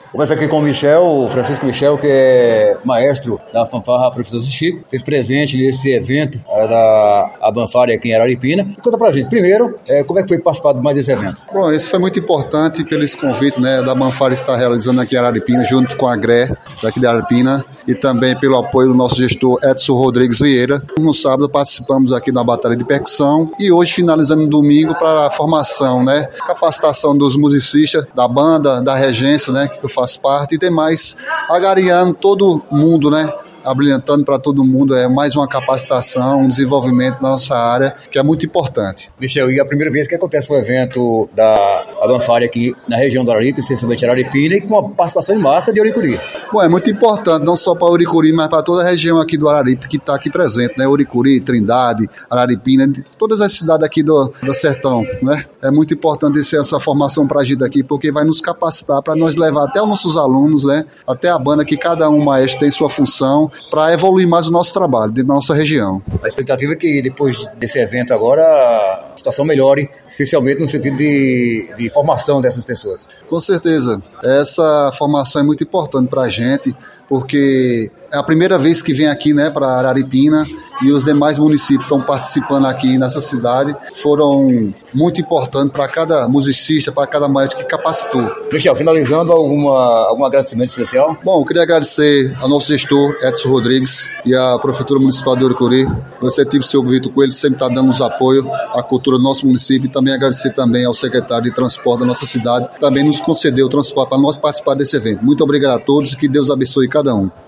Começa aqui com o Francisco Michel, que é maestro da fanfarra Professor Chico, fez presente nesse evento da Abanfare aqui em Araripina. E conta pra gente, primeiro, como é que foi participar de mais desse evento? Bom, esse foi muito importante pelo esse convite, né, da Abanfare estar realizando aqui em Araripina, junto com a GRE daqui de Araripina, e também pelo apoio do nosso gestor Edson Rodrigues Vieira. No sábado participamos aqui da batalha de percussão e hoje finalizando no domingo para a formação, né, capacitação dos musicistas da banda, da regência, né, que eu faço parte, e demais, agariando todo mundo, né, abrilhantando para todo mundo, mais uma capacitação, um desenvolvimento na nossa área, que é muito importante. Michel, e a primeira vez que acontece um evento da Abanfare aqui na região do Araripe, especialmente Araripina, e com a participação em massa de Uricuri? Bom, é muito importante, não só para Uricuri, mas para toda a região aqui do Araripe, que está aqui presente, né? Uricuri, Trindade, Araripina, todas as cidades aqui do sertão, né? É muito importante essa formação para a gente aqui, porque vai nos capacitar para nós levar até os nossos alunos, né? Até a banda, que cada um maestro tem sua função, para evoluir mais o nosso trabalho dentro da nossa região. A expectativa é que depois desse evento agora a situação melhore, especialmente no sentido de formação dessas pessoas. Com certeza. Essa formação é muito importante para a gente, porque é a primeira vez que vem aqui, né, para Araripina, e os demais municípios estão participando aqui nessa cidade. Foram muito importantes para cada musicista, para cada maestro que capacitou. Michel, finalizando, algum agradecimento especial? Bom, eu queria agradecer ao nosso gestor Edson Rodrigues e à Prefeitura Municipal de Uricuri. O executivo seu Vitor Coelho sempre está dando nos apoio à cultura do nosso município, e também agradecer também ao secretário de transporte da nossa cidade, que também nos concedeu o transporte para nós participar desse evento. Muito obrigado a todos e que Deus abençoe cada um.